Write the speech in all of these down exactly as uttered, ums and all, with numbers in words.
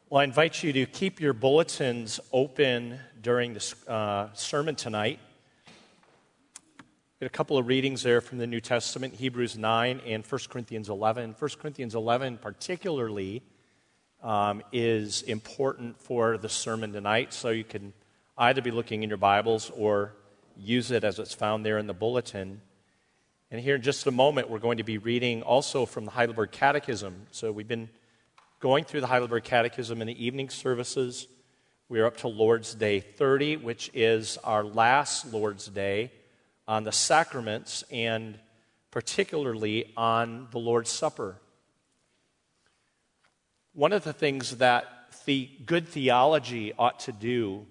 Well, I invite you to keep your bulletins open during the uh, sermon tonight. Get a couple of readings there from the New Testament, Hebrews nine and First Corinthians eleven. First Corinthians eleven particularly um, is important for the sermon tonight, so you can either be looking in your Bibles or use it as it's found there in the bulletin. And here in just a moment, we're going to be reading also from the Heidelberg Catechism. So we've been going through the Heidelberg Catechism in the evening services. We are up to Lord's Day thirty, which is our last Lord's Day on the sacraments and particularly on the Lord's Supper. One of the things that the good theology ought to do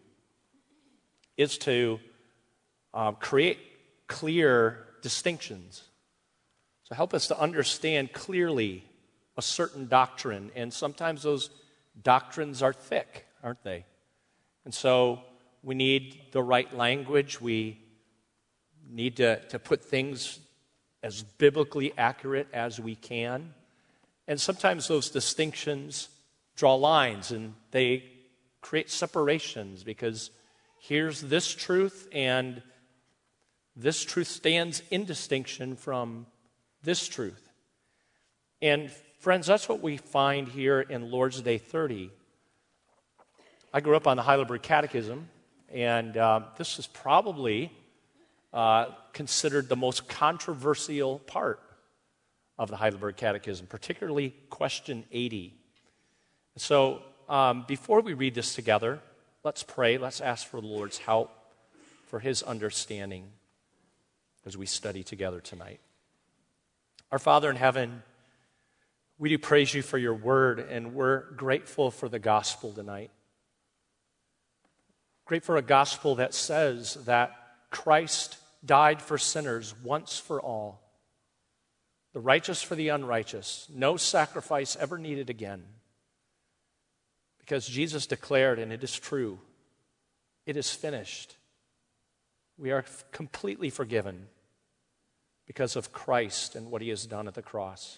is to uh, create clear distinctions. So help us to understand clearly a certain doctrine, and sometimes those doctrines are thick, aren't they? And so we need the right language. We need to, to put things as biblically accurate as we can. And sometimes those distinctions draw lines, and they create separations, because here's this truth, and this truth stands in distinction from this truth. And friends, that's what we find here in Lord's Day thirty. I grew up on the Heidelberg Catechism, and uh, this is probably uh, considered the most controversial part of the Heidelberg Catechism, particularly question eighty. So um, before we read this together, let's pray. Let's ask for the Lord's help, for His understanding as we study together tonight. Our Father in heaven, we do praise you for your word, and we're grateful for the gospel tonight. Grateful for a gospel that says that Christ died for sinners once for all, the righteous for the unrighteous, no sacrifice ever needed again. Because Jesus declared, and it is true, it is finished. We are completely forgiven because of Christ and what He has done at the cross.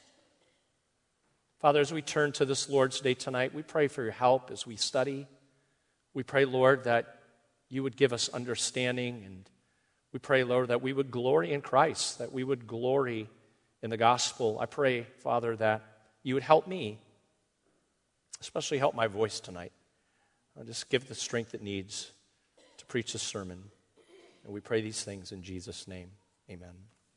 Father, as we turn to this Lord's Day tonight, we pray for your help as we study. We pray, Lord, that you would give us understanding, and we pray, Lord, that we would glory in Christ, that we would glory in the gospel. I pray, Father, that you would help me, especially help my voice tonight. I'll just give it the strength it needs to preach this sermon. And we pray these things in Jesus' name. Amen.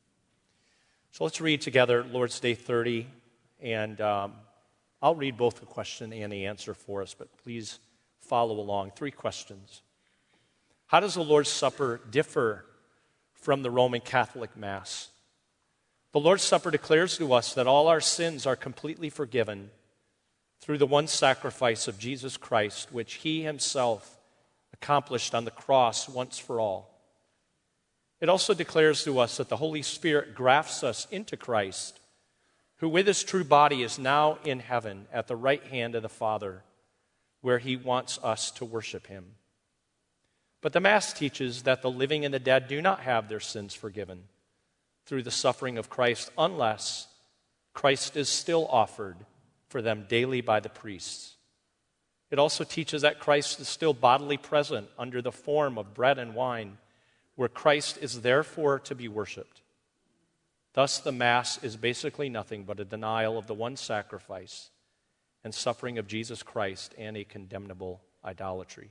So let's read together Lord's Day thirty. And um, I'll read both the question and the answer for us, but please follow along. Three questions. How does the Lord's Supper differ from the Roman Catholic Mass? The Lord's Supper declares to us that all our sins are completely forgiven through the one sacrifice of Jesus Christ, which He Himself accomplished on the cross once for all. It also declares to us that the Holy Spirit grafts us into Christ, who with His true body is now in heaven at the right hand of the Father, where He wants us to worship Him. But the Mass teaches that the living and the dead do not have their sins forgiven through the suffering of Christ unless Christ is still offered for them daily by the priests. It also teaches that Christ is still bodily present under the form of bread and wine, where Christ is therefore to be worshiped. Thus, the Mass is basically nothing but a denial of the one sacrifice and suffering of Jesus Christ and a condemnable idolatry.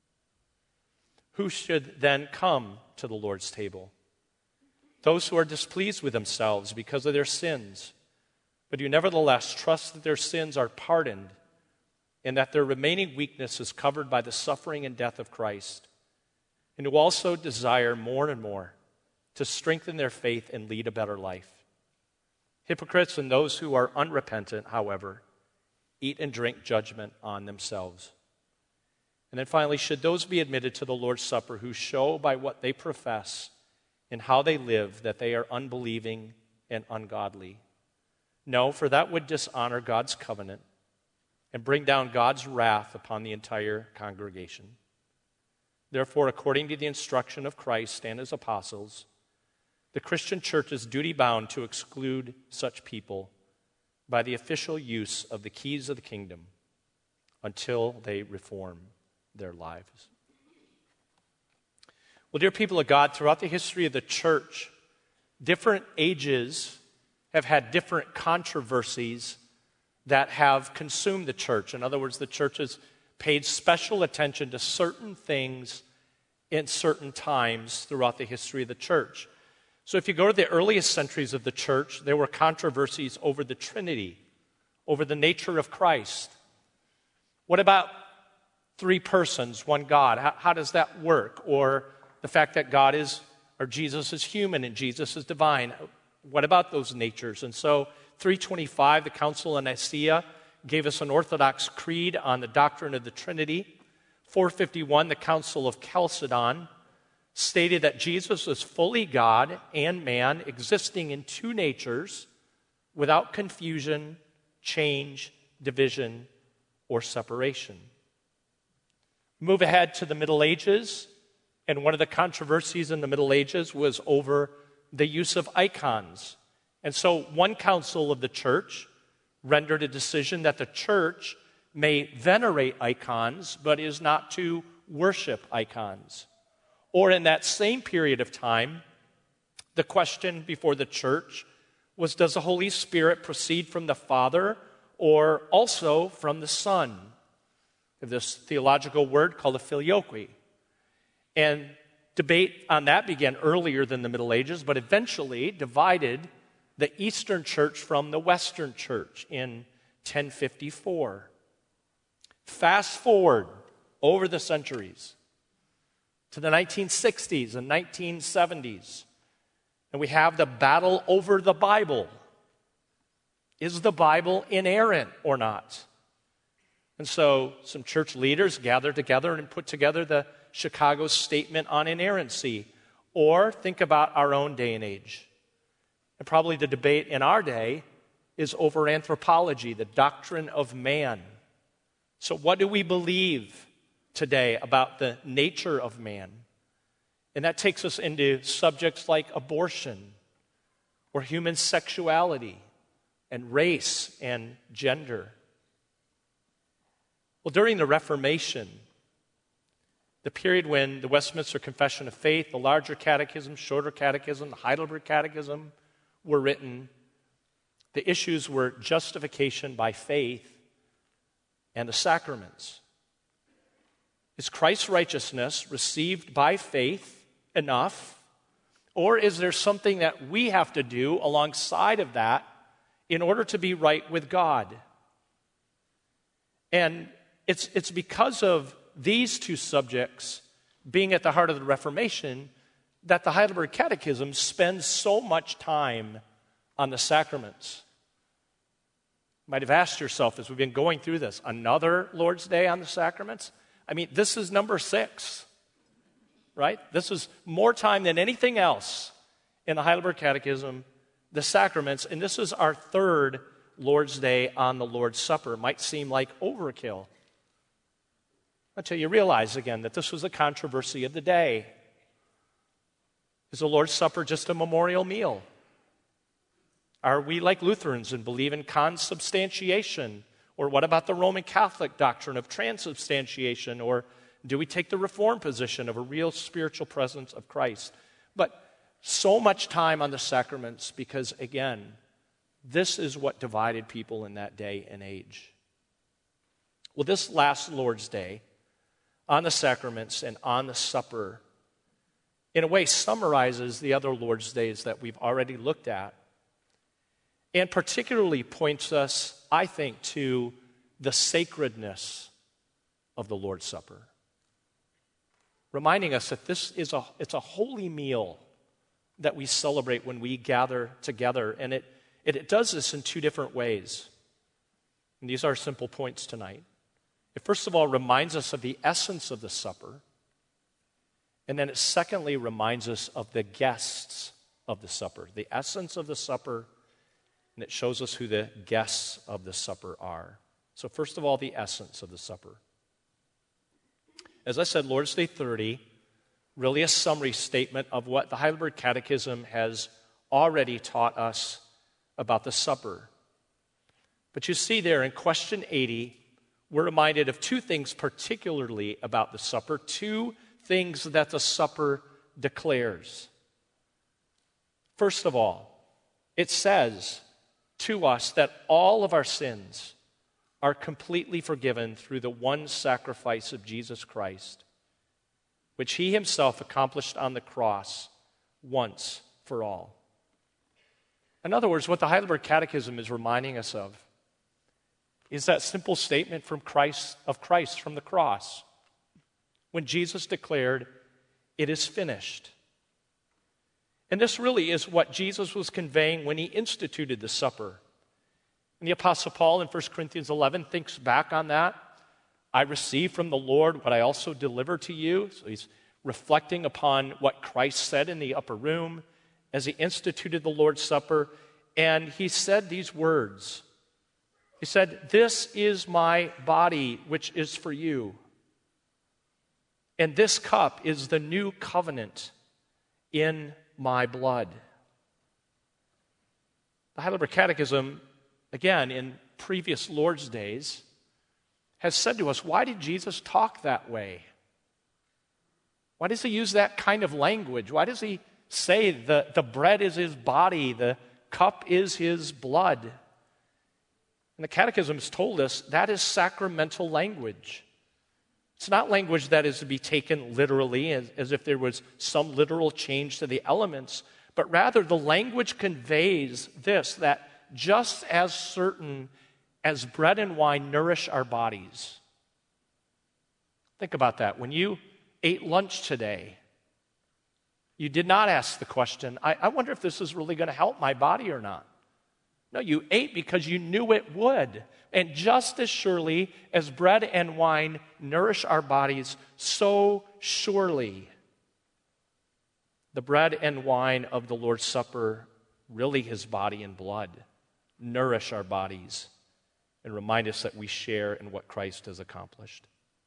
Who should then come to the Lord's table? Those who are displeased with themselves because of their sins, but who nevertheless trust that their sins are pardoned and that their remaining weakness is covered by the suffering and death of Christ, and who also desire more and more to strengthen their faith and lead a better life. Hypocrites and those who are unrepentant, however, eat and drink judgment on themselves. And then finally, should those be admitted to the Lord's Supper who show by what they profess and how they live that they are unbelieving and ungodly? No, for that would dishonor God's covenant and bring down God's wrath upon the entire congregation. Therefore, according to the instruction of Christ and His apostles, the Christian church is duty-bound to exclude such people by the official use of the keys of the kingdom, until they reform their lives. Well, dear people of God, throughout the history of the church, different ages have had different controversies that have consumed the church. In other words, the church has paid special attention to certain things in certain times throughout the history of the church. So if you go to the earliest centuries of the church, there were controversies over the Trinity, over the nature of Christ. What about three persons, one God? How, how does that work? Or the fact that God is, or Jesus is human and Jesus is divine. What about those natures? And so three twenty-five, the Council of Nicaea, gave us an Orthodox creed on the doctrine of the Trinity. four fifty-one, the Council of Chalcedon, stated that Jesus was fully God and man, existing in two natures without confusion, change, division, or separation. Move ahead to the Middle Ages, and one of the controversies in the Middle Ages was over the use of icons. And so one council of the church rendered a decision that the church may venerate icons, but is not to worship icons. Or in that same period of time, the question before the church was, does the Holy Spirit proceed from the Father or also from the Son? This theological word called a filioque. And debate on that began earlier than the Middle Ages, but eventually divided the Eastern Church from the Western Church in ten fifty-four. Fast forward over the centuries to the nineteen sixties and nineteen seventies, and we have the battle over the Bible. Is the Bible inerrant or not? And so some church leaders gathered together and put together the Chicago Statement on Inerrancy. Or think about our own day and age. And probably the debate in our day is over anthropology, the doctrine of man. So what do we believe today about the nature of man? And that takes us into subjects like abortion or human sexuality and race and gender. Well, during the Reformation, the period when the Westminster Confession of Faith, the larger catechism, shorter catechism, the Heidelberg Catechism were written, the issues were justification by faith and the sacraments. Is Christ's righteousness received by faith enough, or is there something that we have to do alongside of that in order to be right with God? And it's, it's because of these two subjects being at the heart of the Reformation that the Heidelberg Catechism spends so much time on the sacraments. You might have asked yourself as we've been going through this, another Lord's Day on the sacraments? I mean, this is number six, right? This is more time than anything else in the Heidelberg Catechism, the sacraments, and this is our third Lord's Day on the Lord's Supper. It might seem like overkill until you realize again that this was a controversy of the day. Is the Lord's Supper just a memorial meal? Are we like Lutherans and believe in consubstantiation? Or what about the Roman Catholic doctrine of transubstantiation? Or do we take the Reformed position of a real spiritual presence of Christ? But so much time on the sacraments because, again, this is what divided people in that day and age. Well, this last Lord's Day, on the sacraments and on the supper, in a way summarizes the other Lord's Days that we've already looked at, and particularly points us, I think, to the sacredness of the Lord's Supper, reminding us that this is a, it's a holy meal that we celebrate when we gather together, and it, it, it does this in two different ways. And these are simple points tonight. It first of all reminds us of the essence of the supper, and then it secondly reminds us of the guests of the supper, the essence of the supper, and it shows us who the guests of the supper are. So first of all, the essence of the supper. As I said, Lord's Day thirty, really a summary statement of what the Heidelberg Catechism has already taught us about the supper. But you see there in question eighty, we're reminded of two things particularly about the supper, two things that the supper declares. First of all, it says to us that all of our sins are completely forgiven through the one sacrifice of Jesus Christ, which he himself accomplished on the cross once for all. In other words, what the Heidelberg Catechism is reminding us of is that simple statement from Christ of Christ from the cross, when Jesus declared, "It is finished." And this really is what Jesus was conveying when he instituted the supper. And the Apostle Paul in First Corinthians eleven thinks back on that. I received from the Lord what I also delivered to you. So he's reflecting upon what Christ said in the upper room as he instituted the Lord's Supper. And he said these words. He said, "This is my body, which is for you. And this cup is the new covenant in my blood." The Heidelberg Catechism, again, in previous Lord's days, has said to us, why did Jesus talk that way? Why does he use that kind of language? Why does he say the, the bread is his body, the cup is his blood? And the Catechism has told us that is sacramental language. It's not language that is to be taken literally, as, as if there was some literal change to the elements, but rather the language conveys this, that just as certain as bread and wine nourish our bodies. Think about that. When you ate lunch today, you did not ask the question, I, I wonder if this is really going to help my body or not. No, you ate because you knew it would. And just as surely as bread and wine nourish our bodies, so surely the bread and wine of the Lord's Supper, really his body and blood, nourish our bodies and remind us that we share in what Christ has accomplished.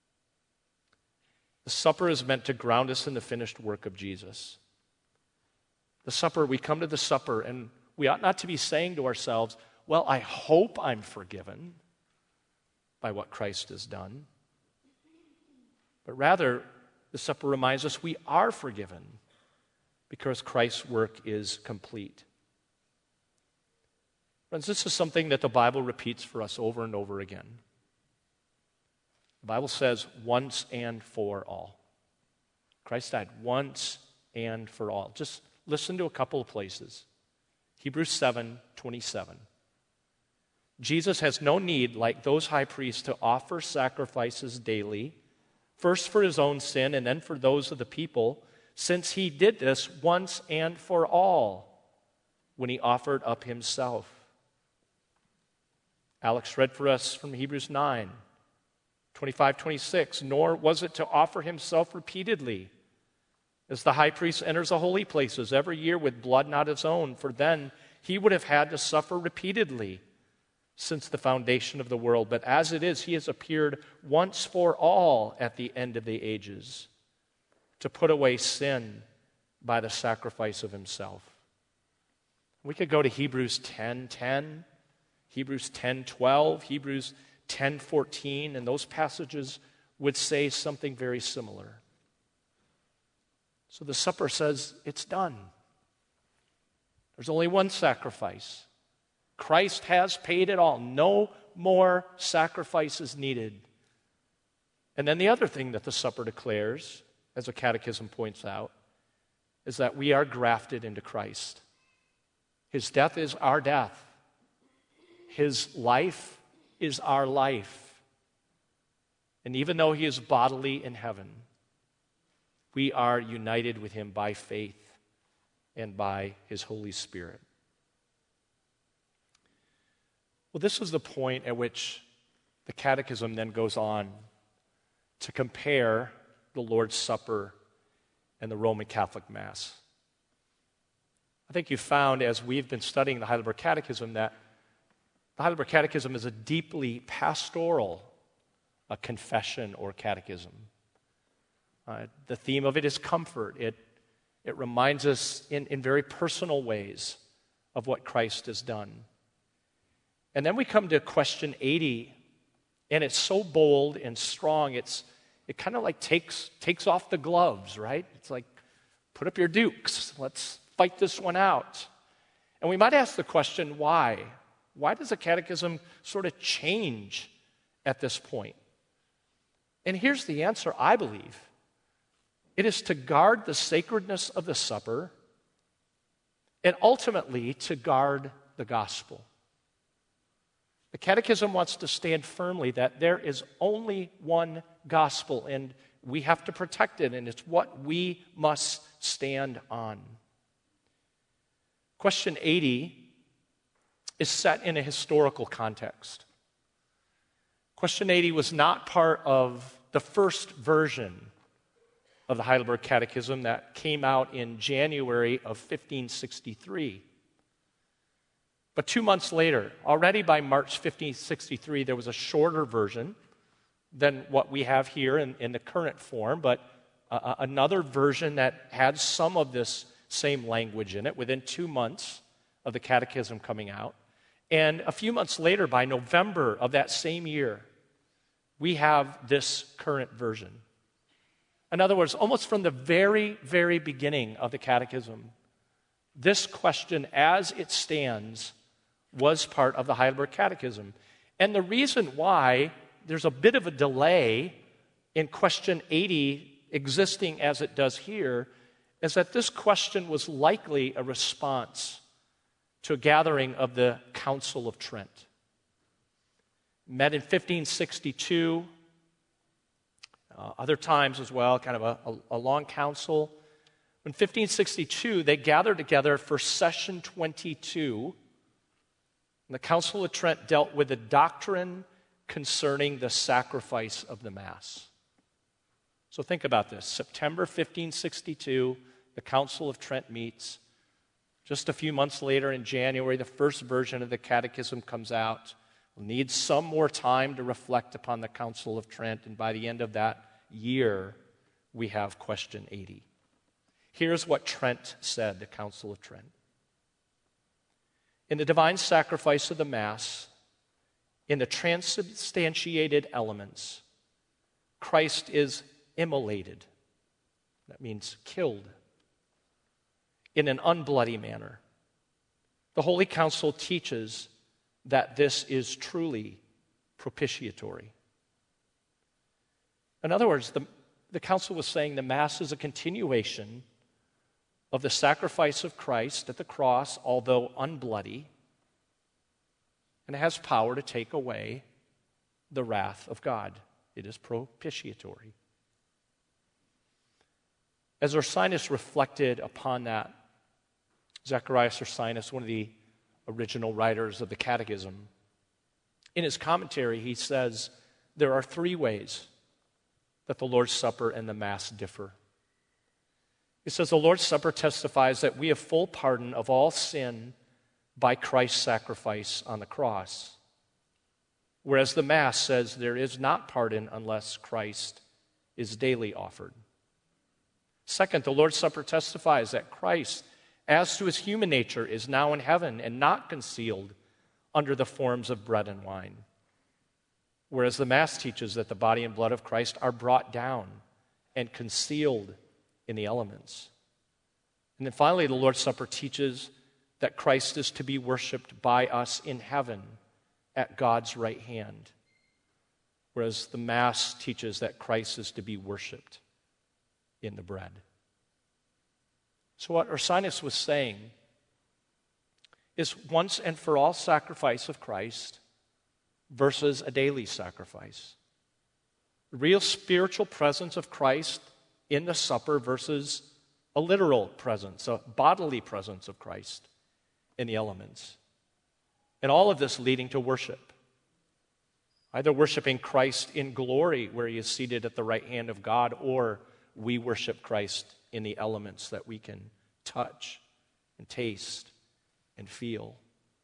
The supper is meant to ground us in the finished work of Jesus. The supper, we come to the supper and we ought not to be saying to ourselves, well, I hope I'm forgiven by what Christ has done. But rather, the supper reminds us we are forgiven because Christ's work is complete. Friends, this is something that the Bible repeats for us over and over again. The Bible says once and for all. Christ died once and for all. Just listen to a couple of places. Hebrews seven twenty-seven. Jesus has no need, like those high priests, to offer sacrifices daily, first for his own sin and then for those of the people, since he did this once and for all when he offered up himself. Alex read for us from Hebrews nine twenty-five twenty-six. Nor was it to offer himself repeatedly, as the high priest enters the holy places every year with blood not his own, for then he would have had to suffer repeatedly since the foundation of the world. But as it is, he has appeared once for all at the end of the ages to put away sin by the sacrifice of himself. We could go to Hebrews ten ten, Hebrews ten twelve, Hebrews ten fourteen, and those passages would say something very similar. So the supper says it's done. There's only one sacrifice. Christ has paid it all. No more sacrifices needed. And then the other thing that the supper declares, as a catechism points out, is that we are grafted into Christ. His death is our death. His life is our life. And even though he is bodily in heaven, we are united with him by faith and by his Holy Spirit. Well, this is the point at which the Catechism then goes on to compare the Lord's Supper and the Roman Catholic Mass. I think you found, as we've been studying the Heidelberg Catechism, that the Heidelberg Catechism is a deeply pastoral a confession or catechism. Uh, the theme of it is comfort. It, it reminds us in, in very personal ways of what Christ has done. And then we come to question eighty And it's so bold and strong, it's it kind of like takes takes off the gloves, right? It's like, put up your dukes. Let's fight this one out. And we might ask the question, why? Why does the catechism sort of change at this point? And here's the answer, I believe. It is to guard the sacredness of the supper and ultimately to guard the gospel. The Catechism wants to stand firmly that there is only one gospel, and we have to protect it, and it's what we must stand on. Question eighty is set in a historical context. Question eighty was not part of the first version of the Heidelberg Catechism that came out in January of fifteen sixty-three. But two months later, already by March fifteen sixty-three, there was a shorter version than what we have here in, in the current form, but uh, another version that had some of this same language in it within two months of the Catechism coming out. And a few months later, by November of that same year, we have this current version. In other words, almost from the very, very beginning of the Catechism, this question as it stands was part of the Heidelberg Catechism. And the reason why there's a bit of a delay in question eighty existing as it does here is that this question was likely a response to a gathering of the Council of Trent. Met in fifteen sixty-two, uh, other times as well, kind of a, a, a long council. In fifteen sixty-two, they gathered together for session twenty-two. And the Council of Trent dealt with the doctrine concerning the sacrifice of the Mass. So think about this. September fifteen sixty-two, the Council of Trent meets. Just a few months later in January, the first version of the Catechism comes out. We'll need some more time to reflect upon the Council of Trent, and by the end of that year, we have question eighty. Here's what Trent said, the Council of Trent. In the divine sacrifice of the Mass, in the transubstantiated elements, Christ is immolated. That means killed. In an unbloody manner. The Holy Council teaches that this is truly propitiatory. In other words, the, the Council was saying the Mass is a continuation of the sacrifice of Christ at the cross, although unbloody, and it has power to take away the wrath of God. It is propitiatory. As Ursinus reflected upon that, Zacharias Ursinus, one of the original writers of the Catechism, in his commentary he says there are three ways that the Lord's Supper and the Mass differ. He says the Lord's Supper testifies that we have full pardon of all sin by Christ's sacrifice on the cross, whereas the Mass says there is not pardon unless Christ is daily offered. Second, the Lord's Supper testifies that Christ, as to his human nature, is now in heaven and not concealed under the forms of bread and wine, whereas the Mass teaches that the body and blood of Christ are brought down and concealed in the elements. And then finally, the Lord's Supper teaches that Christ is to be worshiped by us in heaven at God's right hand, whereas the Mass teaches that Christ is to be worshiped in the bread. So what Ursinus was saying is once and for all sacrifice of Christ versus a daily sacrifice. The real spiritual presence of Christ in the supper versus a literal presence, a bodily presence of Christ in the elements. And all of this leading to worship. Either worshiping Christ in glory where he is seated at the right hand of God, or we worship Christ in the elements that we can touch and taste and feel.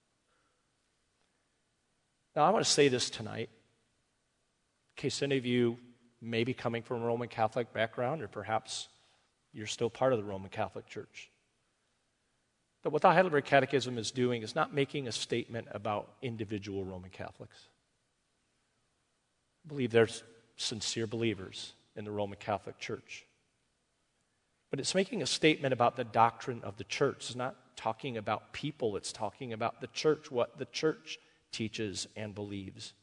Now, I want to say this tonight, in case any of you may be coming from a Roman Catholic background, or perhaps you're still part of the Roman Catholic Church. But what the Heidelberg Catechism is doing is not making a statement about individual Roman Catholics. I believe there's sincere believers in the Roman Catholic Church. But it's making a statement about the doctrine of the church. It's not talking about people, it's talking about the church, what the church teaches and believes.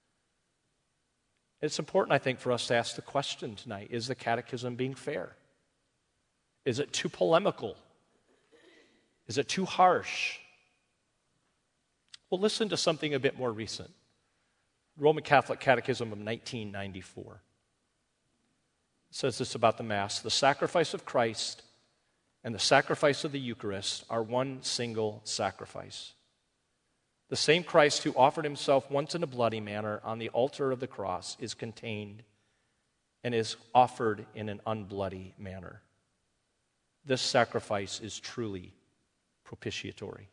It's important, I think, for us to ask the question tonight, is the catechism being fair? Is it too polemical? Is it too harsh? Well, listen to something a bit more recent. Roman Catholic Catechism of nineteen ninety-four. It says this about the Mass: the sacrifice of Christ and the sacrifice of the Eucharist are one single sacrifice. The same Christ who offered himself once in a bloody manner on the altar of the cross is contained and is offered in an unbloody manner. This sacrifice is truly propitiatory.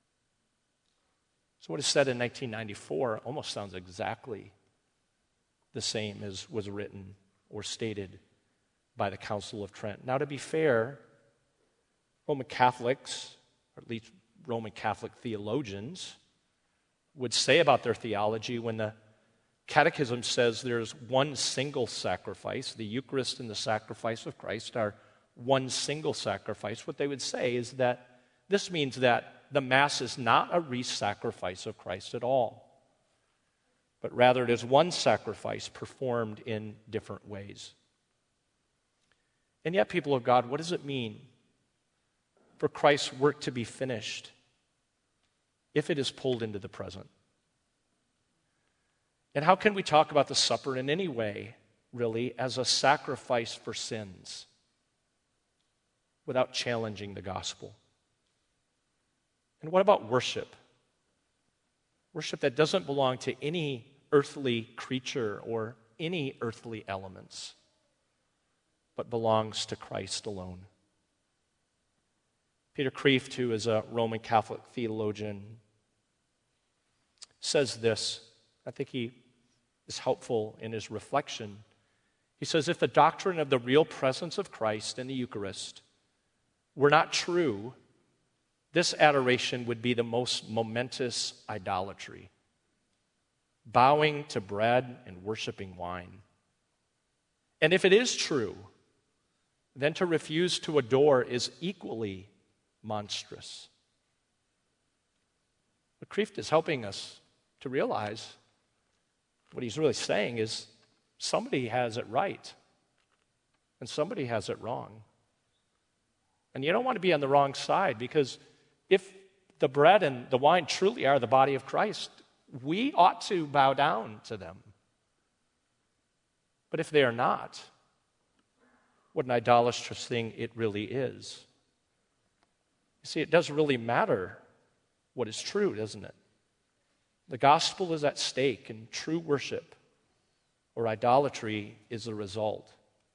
So what is said in nineteen ninety-four almost sounds exactly the same as was written or stated by the Council of Trent. Now, to be fair, Roman Catholics, or at least Roman Catholic theologians, would say about their theology when the Catechism says there's one single sacrifice, the Eucharist and the sacrifice of Christ are one single sacrifice. What they would say is that this means that the Mass is not a re-sacrifice of Christ at all, but rather it is one sacrifice performed in different ways. And yet, people of God, what does it mean for Christ's work to be finished if it is pulled into the present? And how can we talk about the supper in any way, really, as a sacrifice for sins without challenging the gospel? And what about worship? Worship that doesn't belong to any earthly creature or any earthly elements, but belongs to Christ alone. Peter Kreeft, who is a Roman Catholic theologian, says this. I think he is helpful in his reflection. He says, if the doctrine of the real presence of Christ in the Eucharist were not true, this adoration would be the most momentous idolatry, bowing to bread and worshiping wine. And if it is true, then to refuse to adore is equally monstrous. But Kreeft is helping us to realize what he's really saying is somebody has it right and somebody has it wrong. And you don't want to be on the wrong side, because if the bread and the wine truly are the body of Christ, we ought to bow down to them. But if they are not, what an idolatrous thing it really is. You see, it does really matter what is true, doesn't it? The gospel is at stake, and true worship or idolatry is the result.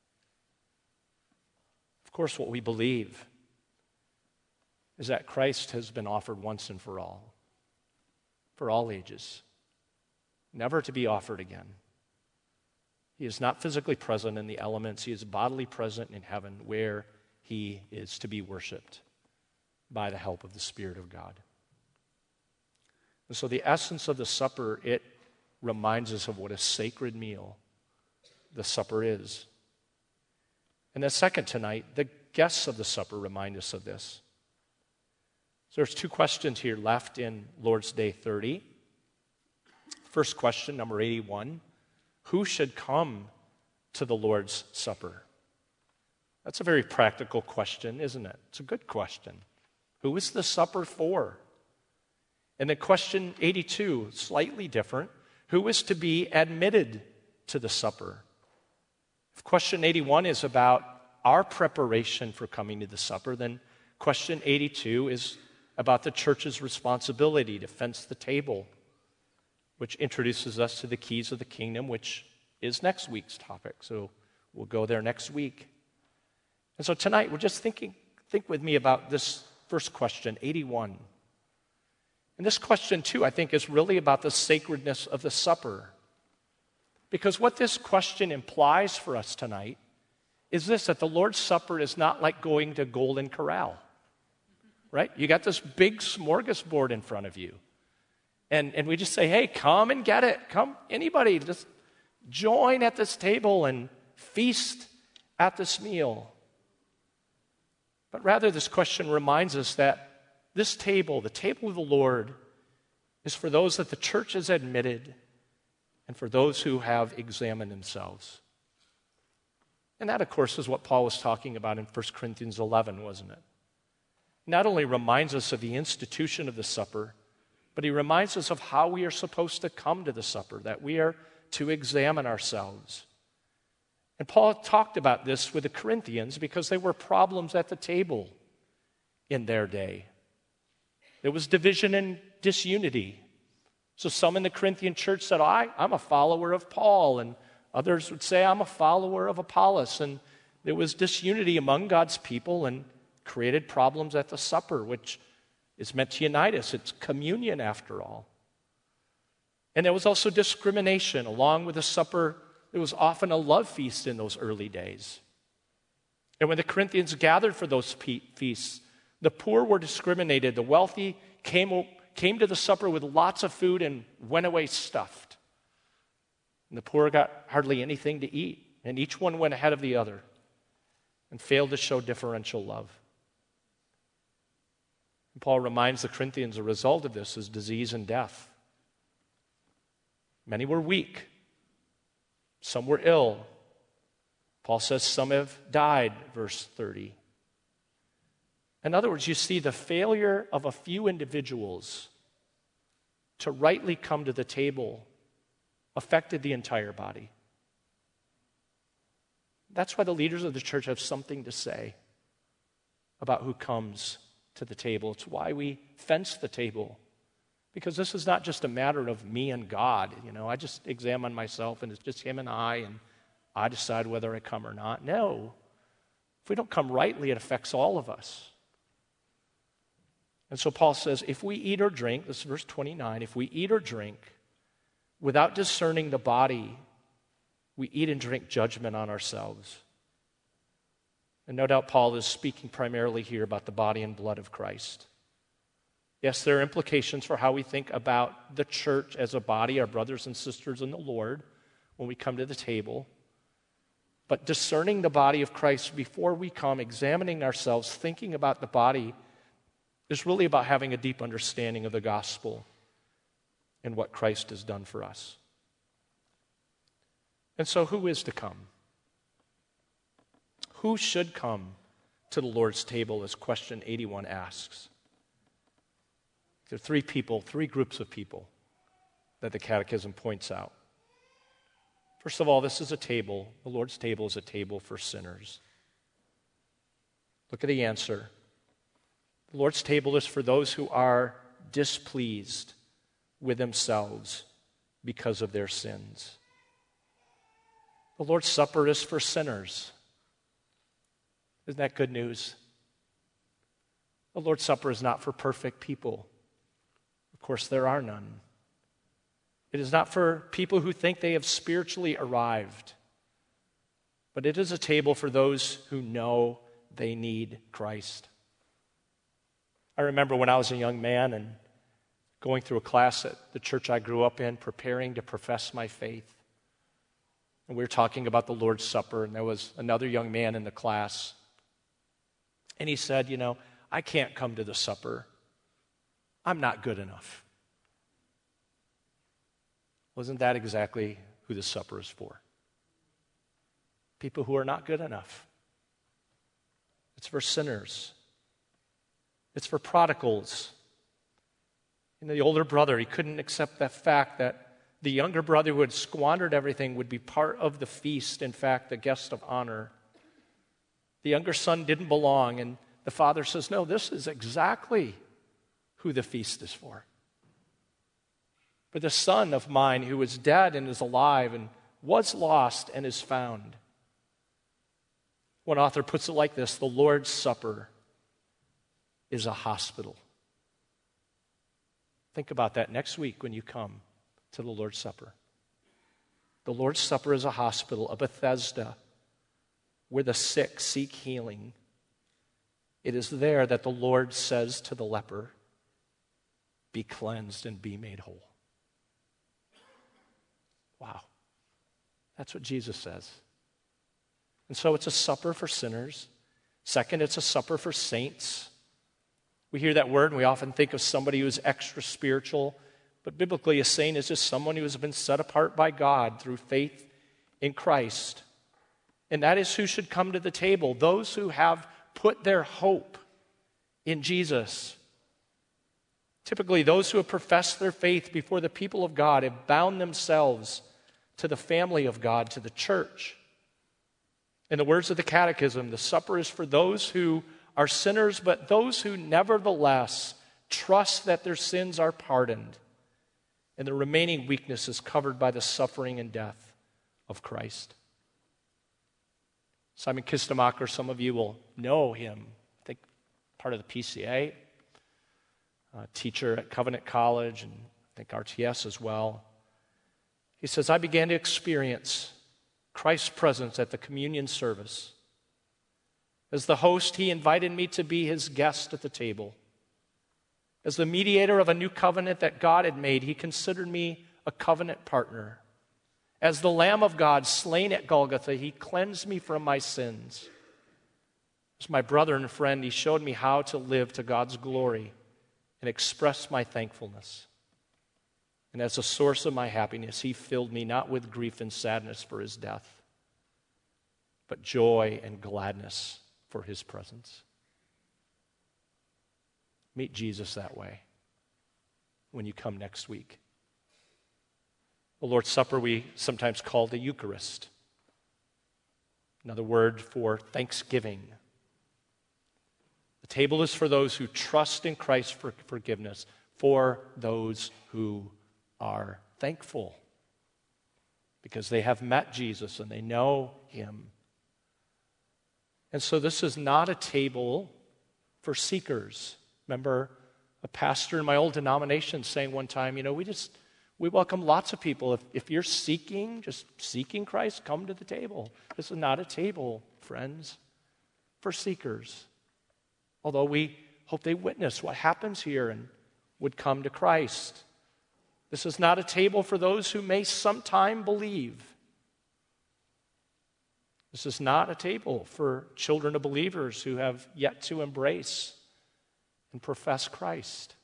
Of course, what we believe is that Christ has been offered once and for all, for all ages, never to be offered again. He is not physically present in the elements. He is bodily present in heaven, where he is to be worshiped by the help of the Spirit of God. And so the essence of the supper, it reminds us of what a sacred meal the supper is. And then second tonight, the guests of the supper remind us of this. So there's two questions here left in Lord's Day thirty. First question, number eighty-one. Who should come to the Lord's Supper? That's a very practical question, isn't it? It's a good question. Who is the supper for? And then question eighty-two, slightly different. Who is to be admitted to the supper? If question eighty-one is about our preparation for coming to the supper, then question eighty-two is about the church's responsibility to fence the table, which introduces us to the keys of the kingdom, which is next week's topic. So we'll go there next week. And so tonight, we're just thinking, think with me about this first question, eighty-one. And this question, too, I think, is really about the sacredness of the supper. Because what this question implies for us tonight is this, that the Lord's Supper is not like going to Golden Corral, right? You got this big smorgasbord in front of you. And, and we just say, hey, come and get it. Come, anybody, just Join at this table and feast at this meal. But rather, this question reminds us that this table, the table of the Lord, is for those that the church has admitted and for those who have examined themselves. And that, of course, is what Paul was talking about in First Corinthians eleven, wasn't it? Not only reminds us of the institution of the supper, but he reminds us of how we are supposed to come to the supper, that we are to examine ourselves. And Paul talked about this with the Corinthians because there were problems at the table in their day. There was division and disunity. So some in the Corinthian church said, I, I'm a follower of Paul, and others would say, I'm a follower of Apollos. And there was disunity among God's people and created problems at the supper, which is meant to unite us. It's communion, after all. And there was also discrimination. Along with the supper, there was often a love feast in those early days. And when the Corinthians gathered for those feasts, the poor were discriminated. The wealthy came, came to the supper with lots of food and went away stuffed. And the poor got hardly anything to eat. And each one went ahead of the other and failed to show differential love. And Paul reminds the Corinthians the result of this is disease and death. Many were weak. Some were ill. Paul says some have died, verse thirty. In other words, you see the failure of a few individuals to rightly come to the table affected the entire body. That's why the leaders of the church have something to say about who comes to the table. It's why we fence the table. Because this is not just a matter of me and God. You know, I just examine myself and it's just him and I, and I decide whether I come or not. No. If we don't come rightly, it affects all of us. And so Paul says, if we eat or drink, this is verse twenty-nine, if we eat or drink without discerning the body, we eat and drink judgment on ourselves. And no doubt Paul is speaking primarily here about the body and blood of Christ. Yes, there are implications for how we think about the church as a body, our brothers and sisters in the Lord, when we come to the table. But discerning the body of Christ before we come, examining ourselves, thinking about the body, is really about having a deep understanding of the gospel and what Christ has done for us. And so who is to come? Who should come to the Lord's table, as question eighty-one asks? There are three people, three groups of people that the Catechism points out. First of all, this is a table. The Lord's table is a table for sinners. Look at the answer. The Lord's table is for those who are displeased with themselves because of their sins. The Lord's Supper is for sinners. Isn't that good news? The Lord's Supper is not for perfect people. Of course, there are none. It is not for people who think they have spiritually arrived, but it is a table for those who know they need Christ. I remember when I was a young man and going through a class at the church I grew up in, preparing to profess my faith. And we were talking about the Lord's Supper, and there was another young man in the class. And he said, you know, I can't come to the supper. I'm not good enough. Wasn't that exactly who the supper is for? People who are not good enough. It's for sinners. It's for prodigals. You know, the older brother, he couldn't accept that fact that the younger brother who had squandered everything would be part of the feast, in fact, the guest of honor. The younger son didn't belong, and the father says, no, this is exactly who the feast is for. For the son of mine who was dead and is alive and was lost and is found. One author puts it like this: the Lord's Supper is a hospital. Think about that next week when you come to the Lord's Supper. The Lord's Supper is a hospital, a Bethesda, where the sick seek healing. It is there that the Lord says to the leper, be cleansed and be made whole. Wow. That's what Jesus says. And so it's a supper for sinners. Second, it's a supper for saints. We hear that word and we often think of somebody who is extra spiritual, but biblically a saint is just someone who has been set apart by God through faith in Christ. And that is who should come to the table, those who have put their hope in Jesus. Typically, those who have professed their faith before the people of God have bound themselves to the family of God, to the church. In the words of the Catechism, the supper is for those who are sinners, but those who nevertheless trust that their sins are pardoned and the remaining weakness is covered by the suffering and death of Christ. Simon Kistemacher, some of you will know him. I think part of the P C A, a teacher at Covenant College, and I think R T S as well. He says, I began to experience Christ's presence at the communion service. As the host, he invited me to be his guest at the table. As the mediator of a new covenant that God had made, he considered me a covenant partner. As the Lamb of God slain at Golgotha, he cleansed me from my sins. As my brother and friend, he showed me how to live to God's glory and express my thankfulness. And as a source of my happiness, he filled me not with grief and sadness for his death, but joy and gladness for his presence. Meet Jesus that way when you come next week. The Lord's Supper we sometimes call the Eucharist, another word for thanksgiving. The table is for those who trust in Christ for forgiveness, for those who are thankful because they have met Jesus and they know him. And so this is not a table for seekers. Remember a pastor in my old denomination saying one time, you know, we just, we welcome lots of people. If, if you're seeking, just seeking Christ, come to the table. This is not a table, friends, for seekers. Although we hope they witness what happens here and would come to Christ. This is not a table for those who may sometime believe. This is not a table for children of believers who have yet to embrace and profess Christ.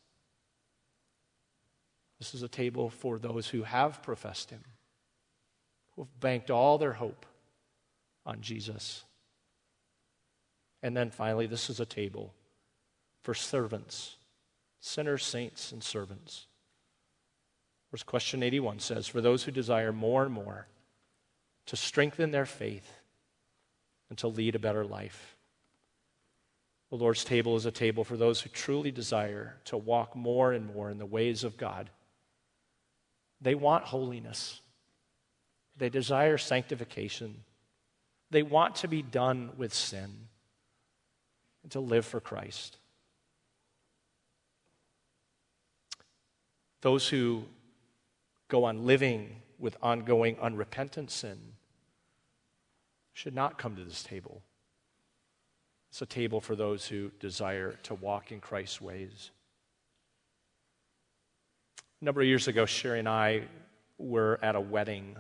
This is a table for those who have professed him, who have banked all their hope on Jesus. And then finally, this is a table for servants, sinners, saints, and servants. Verse question eighty-one says, for those who desire more and more to strengthen their faith and to lead a better life. The Lord's table is a table for those who truly desire to walk more and more in the ways of God. They want holiness. They desire sanctification. They want to be done with sin and to live for Christ. Those who go on living with ongoing unrepentant sin should not come to this table. It's a table for those who desire to walk in Christ's ways. A number of years ago, Sherry and I were at a wedding.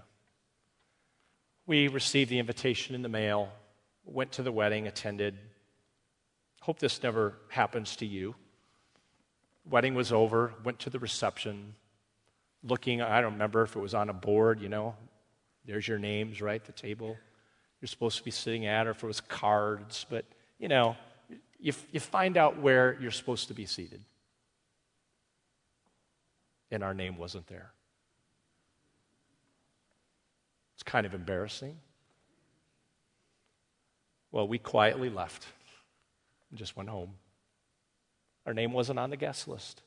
We received the invitation in the mail, went to the wedding, attended. Hope this never happens to you. Wedding was over, went to the reception, looking, I don't remember if it was on a board, you know, there's your names, right, the table you're supposed to be sitting at, or if it was cards, but, you know, you, you find out where you're supposed to be seated. And our name wasn't there. It's kind of embarrassing. Well, we quietly left and just went home. Our name wasn't on the guest list.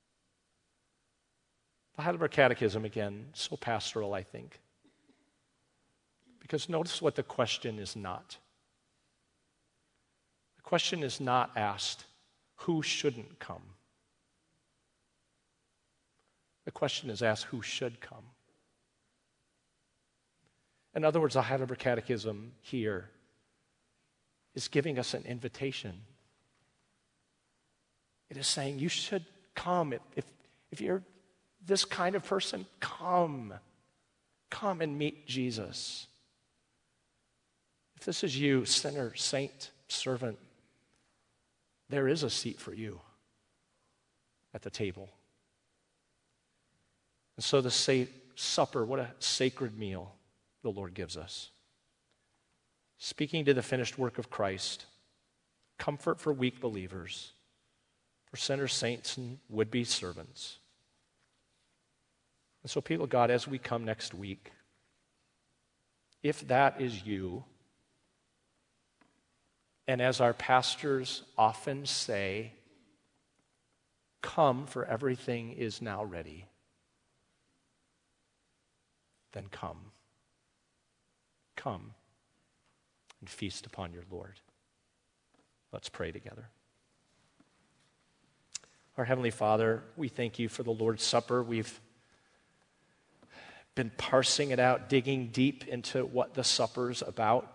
The Heidelberg Catechism, again, so pastoral, I think. Because notice what the question is not. The question is not asked, who shouldn't come? The question is asked, who should come? In other words, the Heidelberg Catechism here is giving us an invitation. It is saying, you should come. If, if, if you're this kind of person, come. Come and meet Jesus. If this is you, sinner, saint, servant, there is a seat for you at the table. And so the sa- supper, what a sacred meal the Lord gives us. Speaking to the finished work of Christ, comfort for weak believers, for sinners, saints, and would-be servants. And so, people of God, as we come next week, if that is you, and as our pastors often say, come, for everything is now ready, then come. Come and feast upon your Lord. Let's pray together. Our Heavenly Father, we thank you for the Lord's Supper. We've been parsing it out, digging deep into what the supper's about.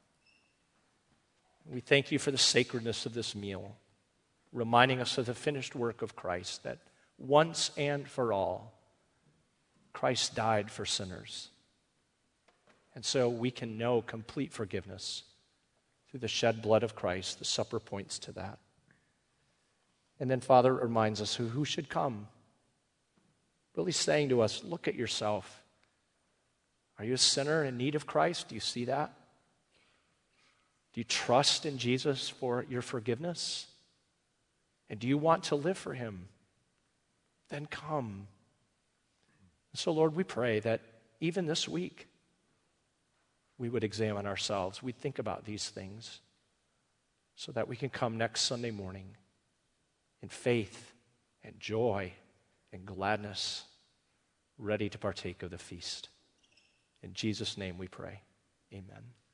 We thank you for the sacredness of this meal, reminding us of the finished work of Christ, that once and for all, Christ died for sinners. And so we can know complete forgiveness through the shed blood of Christ. The supper points to that. And then, Father, it reminds us who, who should come. Really saying to us, look at yourself. Are you a sinner in need of Christ? Do you see that? Do you trust in Jesus for your forgiveness? And do you want to live for him? Then come. So, Lord, we pray that even this week, we would examine ourselves. We'd think about these things so that we can come next Sunday morning in faith and joy and gladness, ready to partake of the feast. In Jesus' name we pray. Amen.